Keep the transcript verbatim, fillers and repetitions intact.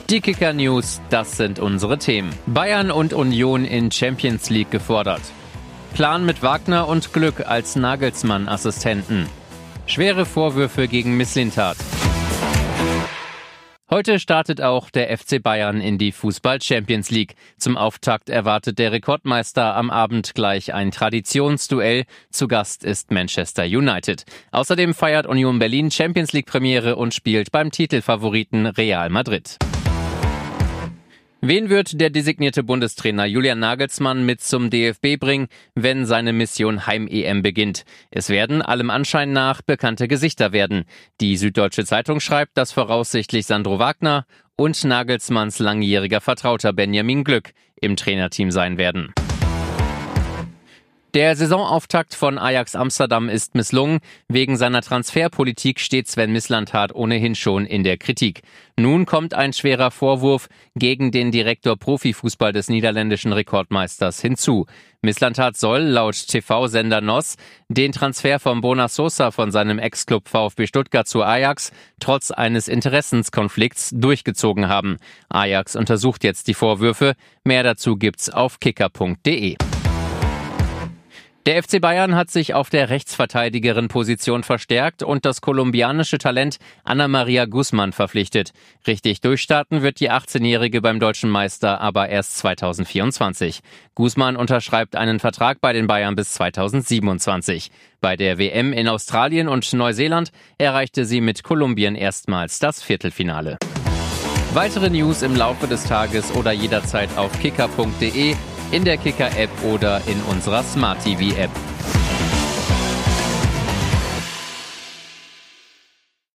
Die Kicker-News, das sind unsere Themen. Bayern und Union in Champions League gefordert. Plan mit Wagner und Glück als Nagelsmann-Assistenten. Schwere Vorwürfe gegen Mislintat. Heute startet auch der F C Bayern in die Fußball-Champions League. Zum Auftakt erwartet der Rekordmeister am Abend gleich ein Traditionsduell. Zu Gast ist Manchester United. Außerdem feiert Union Berlin Champions League-Premiere und spielt beim Titelfavoriten Real Madrid. Wen wird der designierte Bundestrainer Julian Nagelsmann mit zum D F B bringen, wenn seine Mission Heim-E M beginnt? Es werden allem Anschein nach bekannte Gesichter werden. Die Süddeutsche Zeitung schreibt, dass voraussichtlich Sandro Wagner und Nagelsmanns langjähriger Vertrauter Benjamin Glück im Trainerteam sein werden. Der Saisonauftakt von Ajax Amsterdam ist misslungen. Wegen seiner Transferpolitik steht Sven Mislintat ohnehin schon in der Kritik. Nun kommt ein schwerer Vorwurf gegen den Direktor Profifußball des niederländischen Rekordmeisters hinzu. Mislintat soll laut T V-Sender N O S den Transfer von Bona Sosa von seinem Ex-Club VfB Stuttgart zu Ajax trotz eines Interessenskonflikts durchgezogen haben. Ajax untersucht jetzt die Vorwürfe. Mehr dazu gibt's auf kicker punkt de. Der F C Bayern hat sich auf der Rechtsverteidigerin-Position verstärkt und das kolumbianische Talent Ana Maria Guzman verpflichtet. Richtig durchstarten wird die achtzehnjährige beim deutschen Meister aber erst zweitausendvierundzwanzig. Guzman unterschreibt einen Vertrag bei den Bayern bis zweitausendsiebenundzwanzig. Bei der W M in Australien und Neuseeland erreichte sie mit Kolumbien erstmals das Viertelfinale. Weitere News im Laufe des Tages oder jederzeit auf kicker punkt de, in der Kicker-App oder in unserer Smart-T V-App.